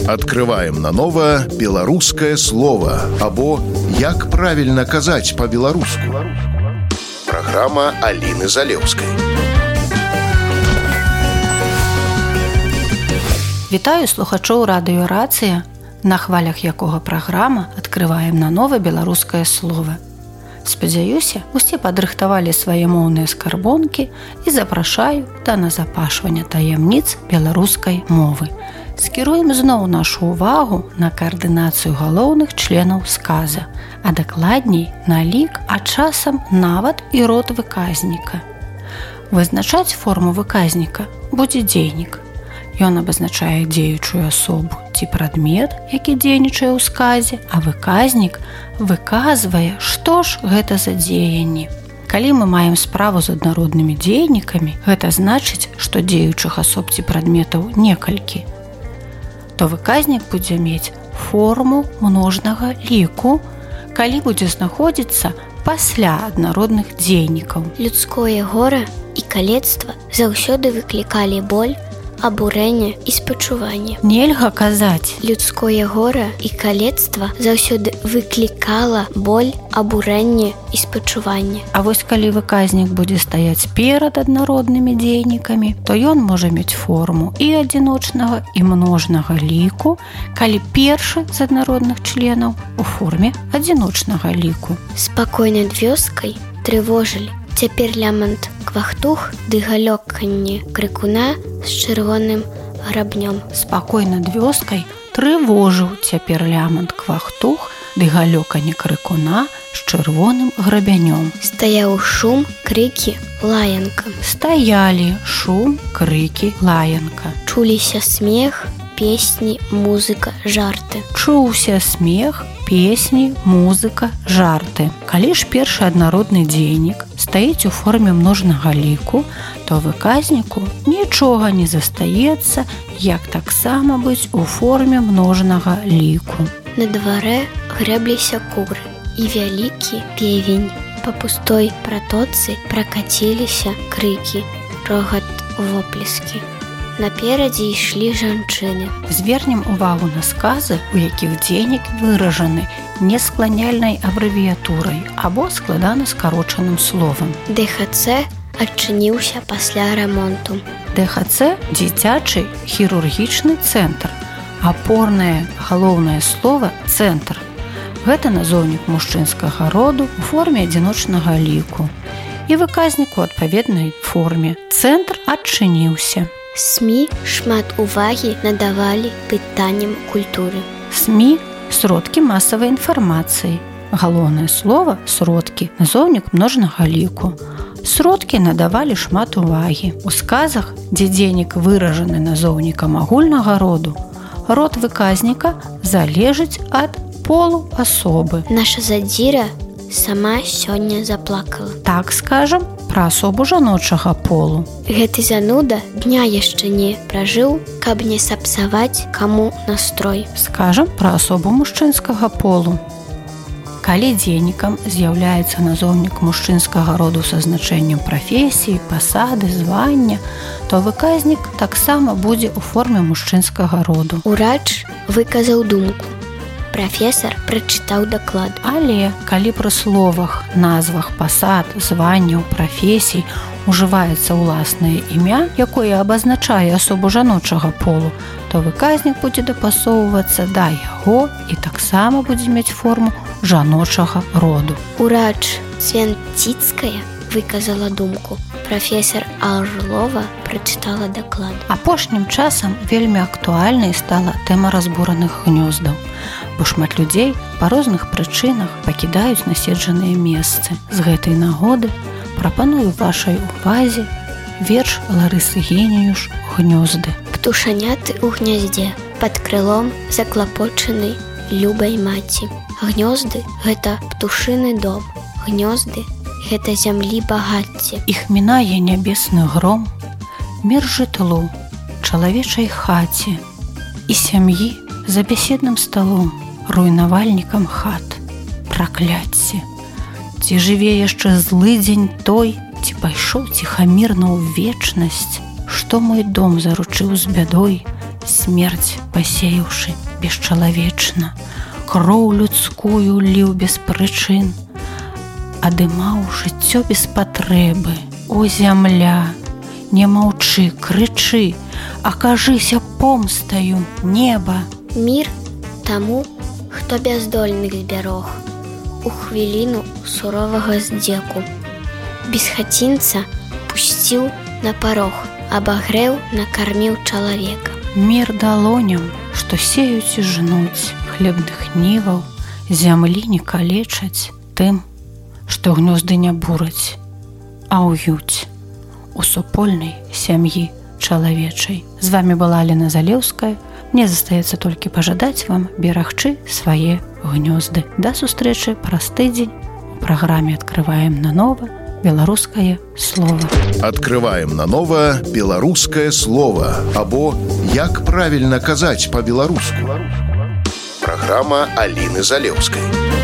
Открываем наново беларускае слово або як правильно казаць по-беларуску. Программа Алины Залевской. Вітаю слухачоў радыё «Рацыя», на хвалях якога праграма «Адкрываем наново беларускае слово». Спадзяюся, усе падрыхтавалі свае моўныя скарбонкі і запрашаю да назапашвання таямніц беларускай мовы. Скіруем зноў нашу ўвагу на каардынацыю галоўных членаў сказа, а дакладней на лік, а часам нават і род выказніка. Вызначаць форму выказніка будзе дзейнік. Ён абазначае дзеючую асобу ці прадмет, які дзейнічае ў сказе, а выказнік выказвае, што ж гэта за дзеянні. Калі мы маем справу з аднароднымі дзейнікамі, гэта значыць, што дзеючых асоб ці прадметаў некалькі, то выказнік будзе мець форму множнага ліку, калі будзе знаходзіцца пасля аднародных дзейнікаў. Людское гора і калецтва заўсёды выклікалі боль, абурэнне і спачуванне. Нельга казаць. Людское гора і калецтва заўсёды выклікала боль, абурэнне і спачуванне. А вось калі выказнік будзе стаяць перад аднароднымі дзейнікамі, то ён можа мець форму і адзіночнага, і множнага ліку, калі першы з аднародных членаў у форме адзіночнага ліку. Спакой над вёскай трывожылі. Цяпер лямант квахтух ды галёканне крыкуна з чырвоным грабнём. Спакой над вёскай трывожыў цяпер лямант квахтух ды галёканне крыкуна з чырвоным грабянём. Стаяў шум, крыкі, лаянка. Стаялі шум, крыкі, лаянка. Чуліся смех, песні, музыка, жарты. Чуўся смех, песні, музыка, жарты. Калі ж першы аднародны дзейнік стаіць у форме множнага ліку, то выказніку нічога не застаецца, як таксама быць у форме множнага ліку. На дварэ грэбліся куры і вялікі певень. Па пустой пратоцы пракаціліся крыкі, рогат, воплескі. Наперадзе ішлі жанчыны. Звернем увагу на сказы, у якіх дзейнік выражаны нескланяльнай абрэвіятурай або складана скарочаным словам. ДХЦ адчыніўся пасля рамонту. ДХЦ – дзіцячы хірургічны цэнтр. Апорнае галоўнае слова – цэнтр. Гэта назоўнік мужчынскага роду у форме адзіночнага ліку. І выказнік у адпаведнай форме. Цэнтр адчыніўся. СМІ шмат увагі надавалі пытанням культуры. СМІ – сродкі масавай інфармацыі. Галоўнае слова – сродкі, назоўнік множнага ліку. Сродкі надавалі шмат увагі. У сказах, дзе дзейнік выражаны назоўнікам агульнага роду, род выказніка залежыць ад полу асобы. Наша задзіра сама сёння заплакала. Так скажам пра асобу жаночага полу. Гэты зануда дня яшчэ не пражыў, каб не сапсаваць каму настрой. Скажам пра асобу мужчынскага полу. Калі дзейнікам з'яўляецца назоўнік мужчынскага роду са значэннем прафесіі, пасады, звання, то выказнік таксама будзе ў форме мужчынскага роду. Урач выказаў думку. Прафесар прачытаў даклад. Але калі пры словах, назвах пасад, званняў, прафесій ужываецца ўласнае імя, якое абазначае асобу жаночага полу, то выказнік будзе дапасоўвацца да яго і таксама будзе мець форму жаночага роду. Урач Цвенціцкая выказала думку. Прафесар Арлова прачытала даклад. Апошнім часам вельмі актуальнай стала тэма разбураных гнёздаў, бо шмат людзей па розных прычынах пакідаюць наседжаныя месцы. З гэтай нагоды прапаную вашай увазе верш Ларысы Геніюш «Гнёзды». Птушаняты ў гняздзе, пад крылом заклапочанай любай маці. Гнёзды – гэта птушыны дом. Гнёзды – гэта зямлі багацце. Іх мінае нябесны гром, мір жытлу, чалавечай хаце і сям'і за бяседным сталом, руйнавальнікам хат. Пракляцце! Ці жыве яшчэ злы дзень той, ці пайшоў ціхамірна ў вечнасць, што мой дом заручыў з бядой, смерць пасеяўшы бесчалавечна, кроў людскую ліў без прычын, адымаў жыццё без патрэбы. О, зямля, не маўчы, крычы, акажыся помстаю неба. Мір таму, хто бяздольных збярог у хвіліну суровага здзеку. Без хацінца пусціў на парог, абагрэў, накарміў чалавека. Мір далоням, што сеюць і жнуць, хлебных ніваў, зямлі не калечаць тым, што гнёзды не бураць, а ўюць у супольнай сям'і чалавечай. З вами была Аліна Залеўская. Мне застаецца толькі пажадаць вам берагчы свае гнёзды. Да сустрэчы праз тыдзень у праграме «Открываем нанова» беларускае слово. Открываем нанова беларускае слово або як правільна казаць па-беларуску. Праграма Аліны Залеўскай.